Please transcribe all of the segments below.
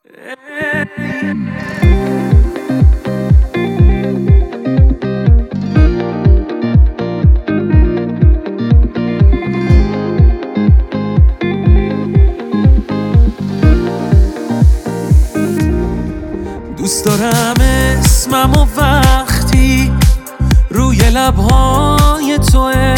دوست دارم اسمم و وقتی روی لبهای توه،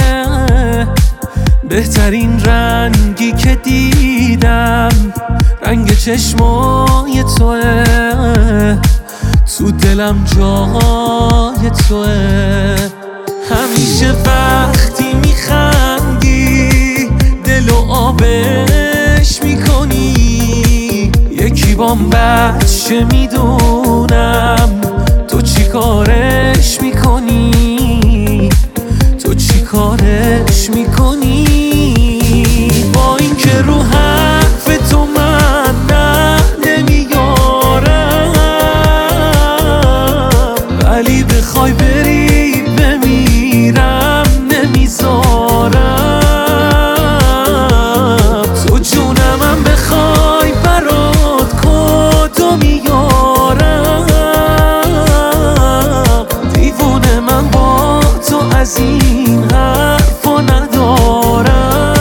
بهترین رنگی که دیدم رنگ چشمای توه، تو دلم جای توه. همیشه وقتی میخندی دل و آبش میکنی، یکی بام بچه میدونم تو چی کارش میکنی، تو چی کارش میکنی. با این که رو حرف تو من نمیارم، ولی بخوای بری بمیرم نمیذارم. تو جونمم بخوای برات کدو میارم، دیوونه من با تو از این حرفا ندارم.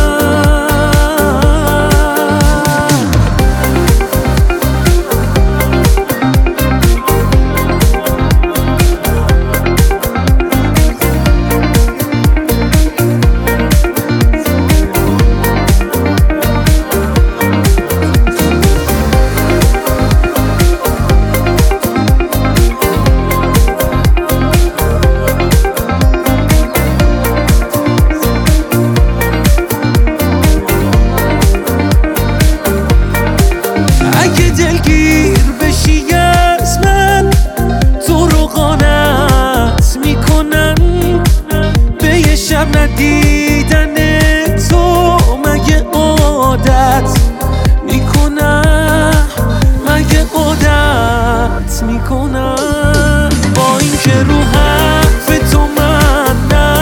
اگه دلگیر بشی از من، تو رو قانت میکنن به یه شب ندیدن تو. مگه عادت میکنم، مگه عادت میکنم. با این که رو حرف تو من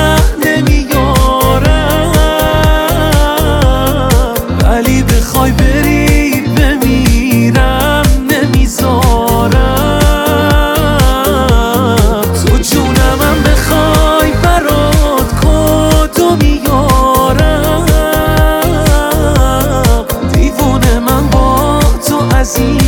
نمیارم، ولی بخوای بری بمیرم نمیذارم. تو جونمم بخوای برات کدو میارم، دیوونه من با تو از این